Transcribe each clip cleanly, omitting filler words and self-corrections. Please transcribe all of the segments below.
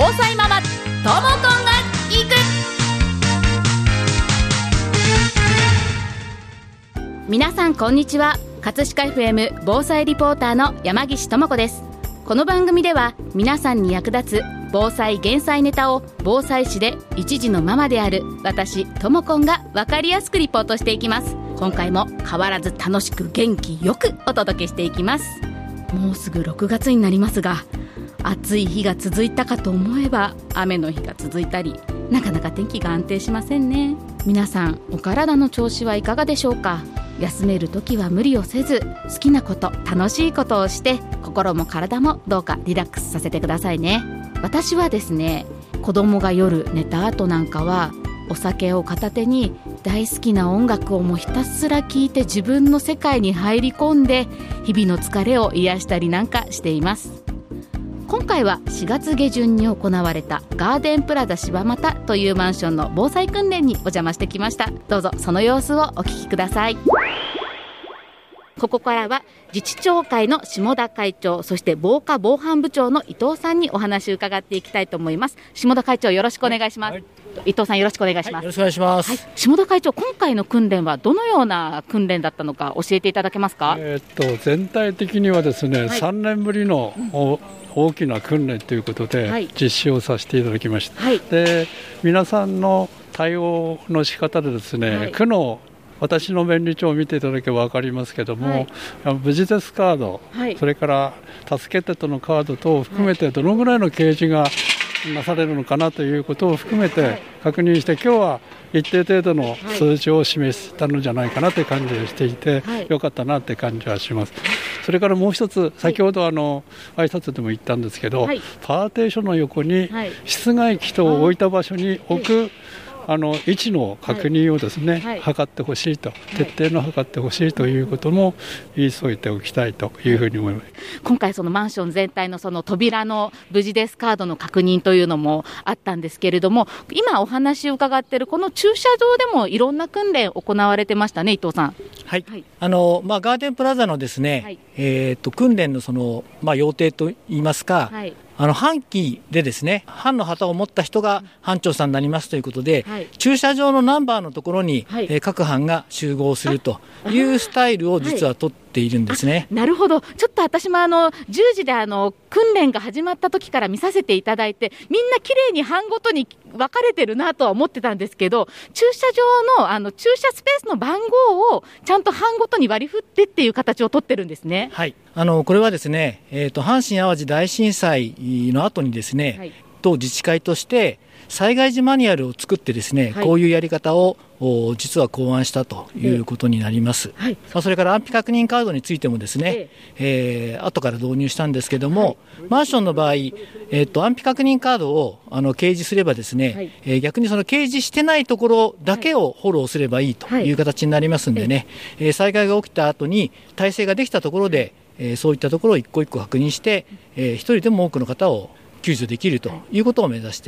災ママともこんが行く。皆さんこんにちは。葛飾 FM 防災リポーターの山岸智子です。この番組では皆さんに役立つ防災減災ネタを防災士で一児のママである私ともこんが分かりやすくリポートしていきます。今回も変わらず楽しく元気よくお届けしていきます。もうすぐ6月になりますが、暑い日が続いたかと思えば雨の日が続いたり、なかなか天気が安定しませんね。皆さんお体の調子はいかがでしょうか。休めるときは無理をせず、好きなこと、楽しいことをして心も体もどうかリラックスさせてくださいね。私はですね、子供が夜寝た後なんかはお酒を片手に大好きな音楽をもうひたすら聴いて自分の世界に入り込んで日々の疲れを癒したりなんかしています。今回は4月下旬に行われたガーデンプラザ柴又というマンションの防災訓練にお邪魔してきました。どうぞその様子をお聞きください。ここからは自治長会の下田会長、そして防火防犯部長の伊藤さんにお話を伺っていきたいと思います。下田会長、よろしくお願いします。はい、伊藤さん、よろしくお願いします。 よろしくお願いします。 下田会長、今回の訓練はどのような訓練だったのか教えていただけますか。 全体的にはですね、3年ぶりの大きな訓練ということで実施をさせていただきました。で、皆さんの対応の仕方でですね、区の私の便利帳を見ていただけば分かりますけども、無事ですカード、それから助けてとのカード等を含めてどのぐらいの掲示がなされるのかなということを含めて確認して、今日は一定程度の数字を示したのじゃないかなという感じがしていて、よかったなという感じはします。それからもう一つ、先ほど挨拶でも言ったんですけど、パーテーションの横に室外機等を置いた場所に置く位置の確認をですね、測ってほしいと、徹底の測ってほしいということも言い添えておきたいというふうに思います。 今回そのマンション全体のその扉の無事ですカードの確認というのもあったんですけれども、今お話を伺っているこの駐車場でもいろんな訓練行われてましたね、伊藤さん。 はい、ガーデンプラザのですね、訓練の要点といいますか、半旗でですね、班の旗を持った人が班長さんになりますということで、駐車場のナンバーのところに、各班が集合するというスタイルを実は取っているんですね。 なるほど。ちょっと私も10時で訓練が始まった時から見させていただいて、みんな綺麗に班ごとに分かれてるなとは思ってたんですけど、駐車場の駐車スペースの番号をちゃんと班ごとに割り振ってっていう形を取ってるんですね。 はい、これはですね、阪神・淡路大震災の後にですね、当自治会として災害時マニュアルを作ってですね、こういうやり方を実は考案したということになります。それから安否確認カードについてもですね、後から導入したんですけども、マンションの場合、安否確認カードを掲示すればですね、逆にその掲示してないところだけをフォローすればいいという形になりますんでね、災害が起きた後に体制ができたところで、そういったところを一個一個確認して、一人でも多くの方を救助できるということを目指して、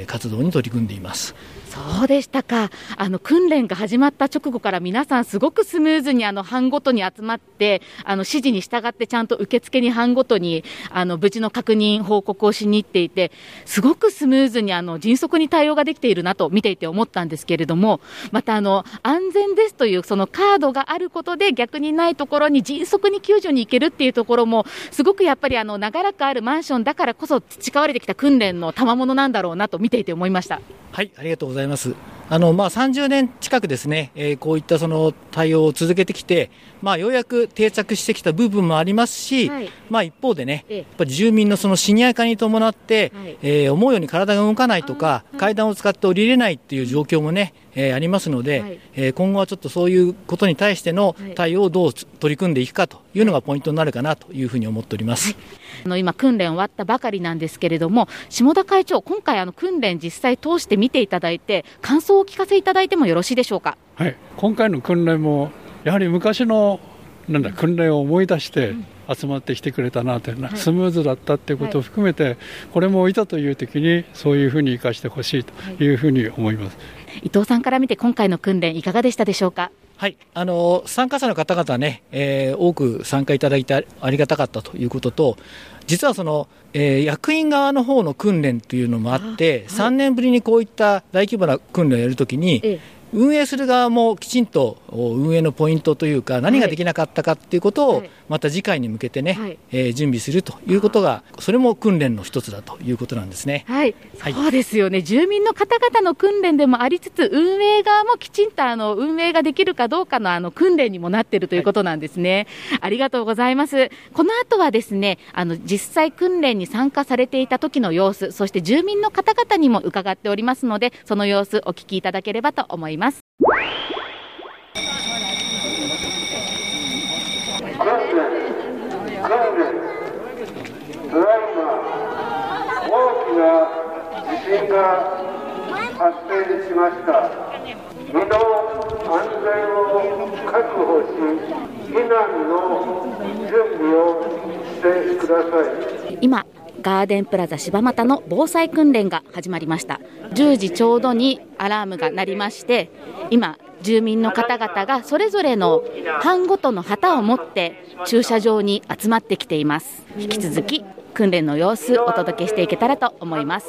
活動に取り組んでいます。 そうでしたか。訓練が始まった直後から皆さんすごくスムーズに班ごとに集まって、指示に従ってちゃんと受付に班ごとに無事の確認報告をしに行っていて、すごくスムーズに迅速に対応ができているなと見ていて思ったんですけれども、また安全ですというそのカードがあることで逆にないところに迅速に救助に行けるっていうところもすごくやっぱり長らくあるマンションだからこそ培われてきた訓練の賜物なんだろうなと見ていて思いました。 はい、ありがとうございます。30年近くですね、こういったその対応を続けてきて、ようやく定着してきた部分もありますし、一方でね、やっぱり住民のそのシニア化に伴って、思うように体が動かないとか、階段を使って降りれないっていう状況もね、ありますので、今後はちょっとそういうことに対しての対応をどう取り組んでいくかというのがポイントになるかなというふうに思っております。 今訓練終わったばかりなんですけれども、下田会長、今回訓練実際通して見ていただいて感想をお聞かせいただいてもよろしいでしょうか。 はい、今回の訓練もやはり昔の訓練を思い出して集まってきてくれたなというのは、スムーズだったということを含めて、これもいざという時にそういうふうに生かしてほしいというふうに思います。 伊藤さんから見て今回の訓練いかがでしたでしょうか。 はい、参加者の方々ね、多く参加いただいてありがたかったということと、実はその、役員側の方の訓練というのもあって、3年ぶりにこういった大規模な訓練をやるときに、運営する側もきちんと運営のポイントというか、何ができなかったかということをまた次回に向けてね、準備するということが、それも訓練の一つだということなんですね。 はい、そうですよね。住民の方々の訓練でもありつつ、運営側もきちんと運営ができるかどうかの訓練にもなっているということなんですね。ありがとうございます。この後はですね、実際訓練に参加されていた時の様子、そして住民の方々にも伺っておりますので、その様子お聞きいただければと思います。 大きな地震が発生しました。身の安全を確保し、避難の準備をしてください。 今ガーデンプラザ柴又の防災訓練が始まりました。10時ちょうどにアラームが鳴りまして、今住民の方々がそれぞれの班ごとの旗を持って駐車場に集まってきています。引き続き訓練の様子お届けしていけたらと思います。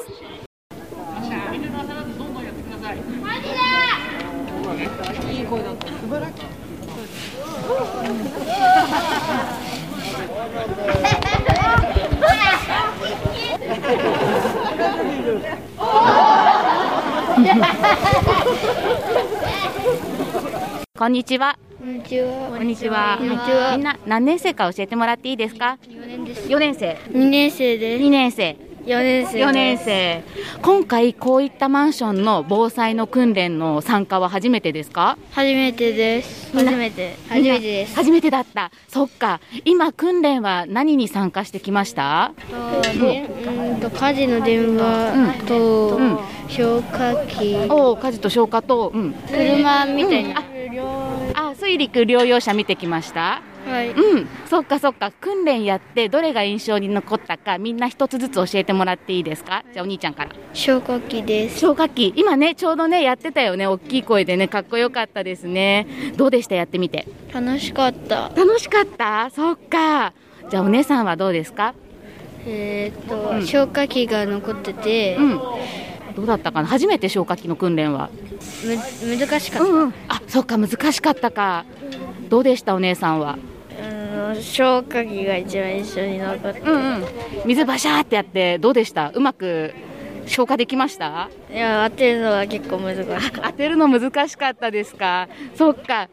こんにちは。 こんにちは。 こんにちは。みんな何年生か教えてもらっていいですか？4年です。4年生。 2年生です。 2年生。 4年生。 4年生。今回こういったマンションの防災の訓練の参加は初めてですか？ 初めてです。初めてです。 初めてだった。そっか。今訓練は何に参加してきました？ 火事の電話と、消火器。 火事と消火と、 車みたいな。 水陸両用車見てきました。 はい。 そっか。訓練やってどれが印象に残ったか、みんな一つずつ教えてもらっていいですか？じゃあお兄ちゃんから。 消火器です。 消火器。今ね、ちょうどね、やってたよね。大きい声でね、かっこよかったですね。どうでした？やってみて。 楽しかった。 楽しかった？そっか。じゃあお姉さんはどうですか？ 消火器が残ってて、 どうだったかな？初めて消火器の訓練は。 難しかった。 そっか、難しかったか。どうでした？お姉さんは。 消火器が一番印象に残って、 水バシャーってやってどうでした？うまく消火できました？ いや、当てるのは結構難しかった。 当てるの難しかったですか？そっか。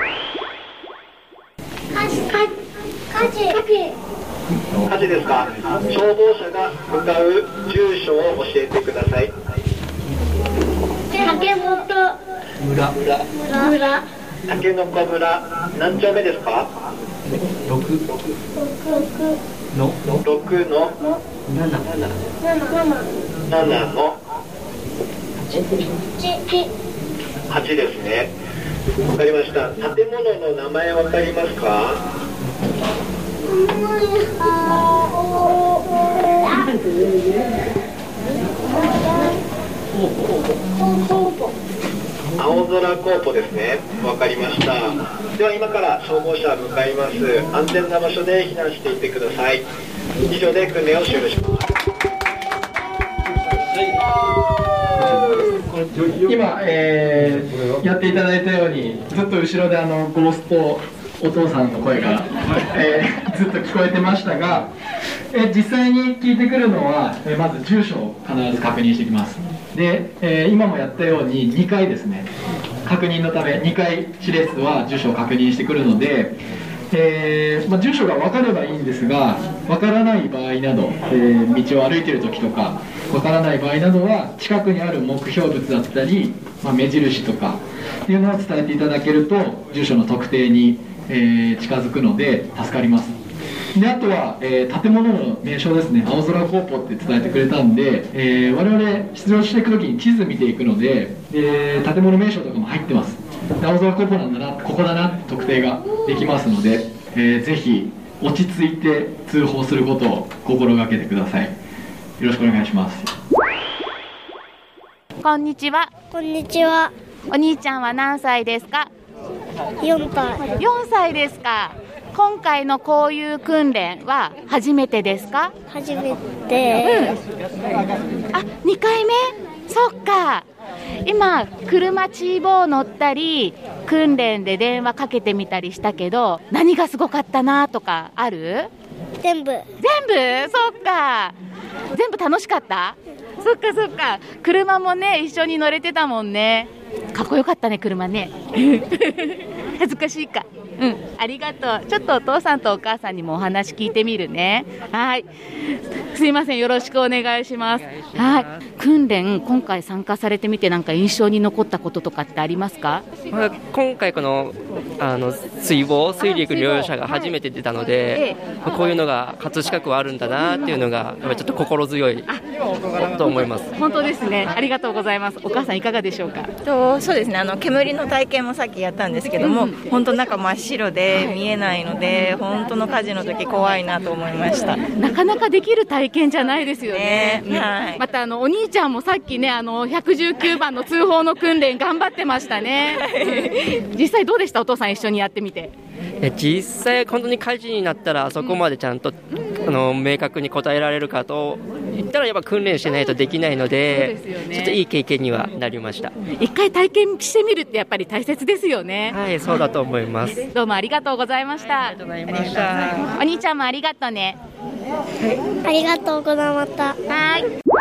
火事ですか？消防車が向かう住所を教えてください。 竹本村。竹の子村、何丁目ですか？6の7の8ですね。わかりました。建物の名前わかりますか？青空コーポですね。わかりました。では今から消防車向かいます。安全な場所で避難していってください。以上で訓練を終了します。 今、やっていただいたようにずっと後ろでゴーストお父さんの声が、ずっと聞こえてましたが、実際に聞いてくるのは、まず住所を必ず確認してきます。で、今もやったように2回ですね、確認のため2回司令室は住所を確認してくるので、住所が分かればいいんですが、分からない場合など、道を歩いている時とか分からない場合などは近くにある目標物だったり、目印とかっていうのを伝えていただけると住所の特定に、近づくので助かります。で、あとは、建物の名称ですね。青空コーポって伝えてくれたんで、我々出場していく時に地図見ていくので、建物名称とかも入ってます。で、青空コーポなんだな、ここだなって特定ができますので、ぜひ落ち着いて通報することを心がけてください。よろしくお願いします。 こんにちは。 こんにちは。 お兄ちゃんは何歳ですか？ 4歳。 4歳ですか。今回のこういう訓練は初めてですか？ 初めて。 あ、2回目？そっか。今車チーボー乗ったり訓練で電話かけてみたりしたけど、何がすごかったなとかある？ 全部。 そっか。全部楽しかった？そっか。車もね一緒に乗れてたもんね。かっこよかったね車ね。恥ずかしいか。ありがとう。ちょっとお父さんとお母さんにもお話聞いてみるね。はい、すいません、よろしくお願いします。はい、訓練今回参加されてみて、なんか印象に残ったこととかってありますか？ 今回この水陸両用車が初めて出たので、こういうのが葛飾区はあるんだなっていうのがちょっと心強いと思います。 本当ですね、ありがとうございます。お母さんいかがでしょうか？ そうですね、煙の体験もさっきやったんですけども、本当中真っ白で見えないので、本当の火事の時怖いなと思いました。 なかなかできる体験じゃないですよね。 はい、 またお兄ちゃんもさっきね119番の通報の訓練頑張ってましたね。実際どうでした？お父さん一緒にやってみて。 実際本当に火事になったらそこまでちゃんと明確に答えられるかと言ったらやっぱ訓練しないとできないので、そうですよね、ちょっといい経験にはなりました。 一回体験してみるってやっぱり大切ですよね。 はい、そうだと思います。 どうもありがとうございました。 ありがとうございました。 お兄ちゃんもありがとうね。 ありがとうございました。 はい。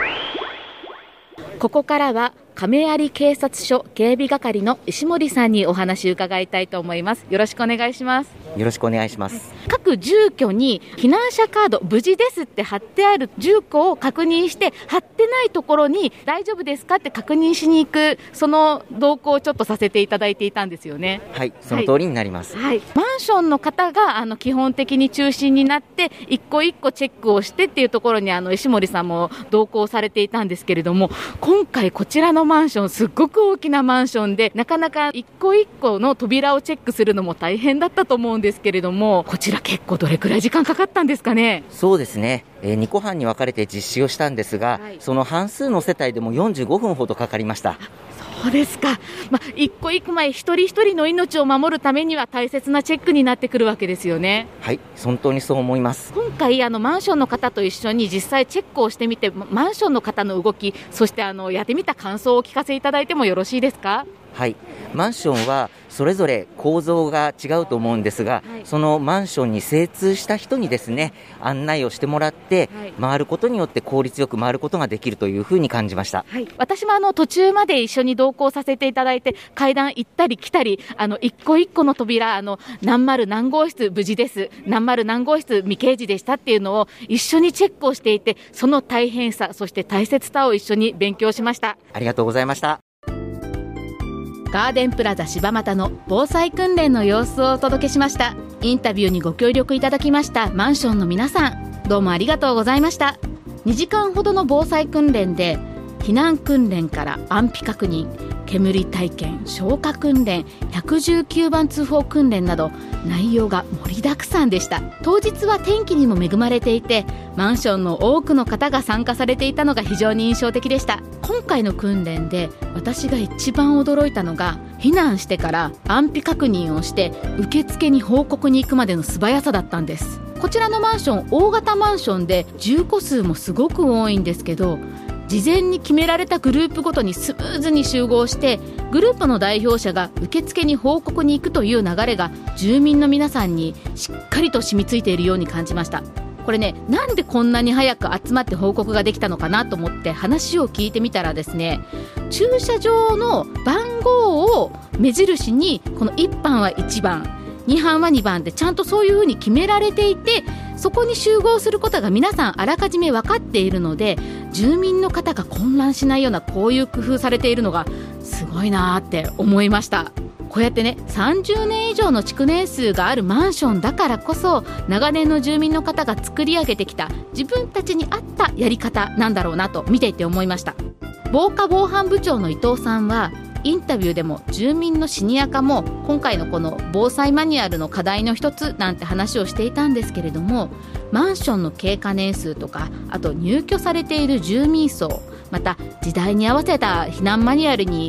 ここからは亀有警察署警備係の石森さんにお話を伺いたいと思います。よろしくお願いします。 よろしくお願いします。 各住居に避難者カード無事ですって貼ってある住居を確認して、貼ってないところに大丈夫ですかって確認しに行く、その動向をちょっとさせていただいていたんですよね。 はい、その通りになります。 はい、マンションの方が基本的に中心になって一個一個チェックをしてっていうところに石森さんも同行されていたんですけれども、今回こちらのマンションすっごく大きなマンションで、なかなか一個一個の扉をチェックするのも大変だったと思うんですけれども、こちら結構どれくらい時間かかったんですかね？ そうですね、2個半に分かれて実施をしたんですが、その半数の世帯でも45分ほどかかりました。 そうですか。一個一個一人一人の命を守るためには大切なチェックになってくるわけですよね。 はい、本当にそう思います。 今回マンションの方と一緒に実際チェックをしてみて、マンションの方の動き、そしてやってみた感想をお聞かせいただいてもよろしいですか？ はい、マンションはそれぞれ構造が違うと思うんですが、そのマンションに精通した人にですね、案内をしてもらって、回ることによって効率よく回ることができるというふうに感じました。 はい、私も途中まで一緒に同行させていただいて、階段行ったり来たり、一個一個の扉、何丸何号室無事です、何丸何号室未掲示でしたっていうのを一緒にチェックをしていて、その大変さ、そして大切さを一緒に勉強しました。 ありがとうございました。 ガーデンプラザ柴又の防災訓練の様子をお届けしました。インタビューにご協力いただきましたマンションの皆さん、どうもありがとうございました。2時間ほどの防災訓練で、避難訓練から安否確認、煙体験、消火訓練、119番通報訓練など内容が盛りだくさんでした。当日は天気にも恵まれていて、マンションの多くの方が参加されていたのが非常に印象的でした。今回の訓練で私が一番驚いたのが、避難してから安否確認をして受付に報告に行くまでの素早さだったんです。こちらのマンション、大型マンションで住戸数もすごく多いんですけど、事前に決められたグループごとにスムーズに集合して、グループの代表者が受付に報告に行くという流れが住民の皆さんにしっかりと染みついているように感じました。これね、なんでこんなに早く集まって報告ができたのかなと思って話を聞いてみたらですね、駐車場の番号を目印に、この1番は1番、2班は2番でちゃんとそういう風に決められていて、そこに集合することが皆さんあらかじめ分かっているので、住民の方が混乱しないような、こういう工夫されているのがすごいなって思いました。こうやってね、30年以上の築年数があるマンションだからこそ、長年の住民の方が作り上げてきた自分たちに合ったやり方なんだろうなと見ていて思いました。防火防犯部長の伊藤さんはインタビューでも、住民のシニア化も今回のこの防災マニュアルの課題の一つなんて話をしていたんですけれども、マンションの経過年数とか、あと入居されている住民層、また時代に合わせた避難マニュアルに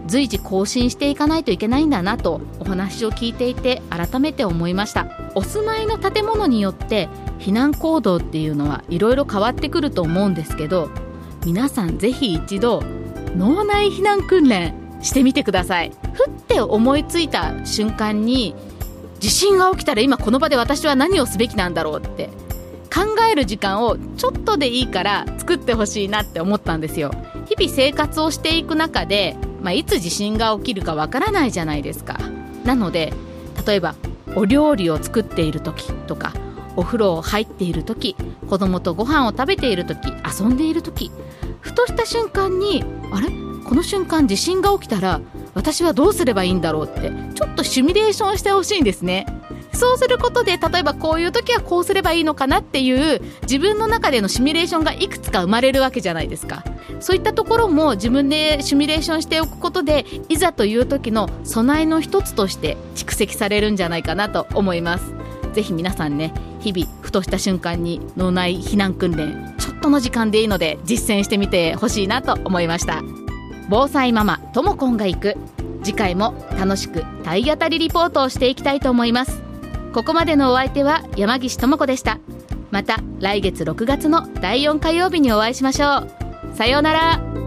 随時更新していかないといけないんだなとお話を聞いていて改めて思いました。お住まいの建物によって避難行動っていうのはいろいろ変わってくると思うんですけど、皆さんぜひ一度脳内避難訓練してみてください。ふって思いついた瞬間に、地震が起きたら今この場で私は何をすべきなんだろうって考える時間をちょっとでいいから作ってほしいなって思ったんですよ。日々生活をしていく中で、いつ地震が起きるかわからないじゃないですか。なので例えばお料理を作っている時とか、お風呂入っている時、子供とご飯を食べている時、遊んでいる時、ふとした瞬間に、あれこの瞬間地震が起きたら私はどうすればいいんだろうってちょっとシミュレーションしてほしいんですね。そうすることで、例えばこういう時はこうすればいいのかなっていう自分の中でのシミュレーションがいくつか生まれるわけじゃないですか。そういったところも自分でシミュレーションしておくことで、いざという時の備えの一つとして蓄積されるんじゃないかなと思います。ぜひ皆さんね、日々ふとした瞬間に脳内避難訓練、ちょっとの時間でいいので実践してみてほしいなと思いました。防災ママともこんが行く、次回も楽しく体当たりリポートをしていきたいと思います。ここまでのお相手は山岸智子でした。また来月6月の第4火曜日にお会いしましょう。さようなら。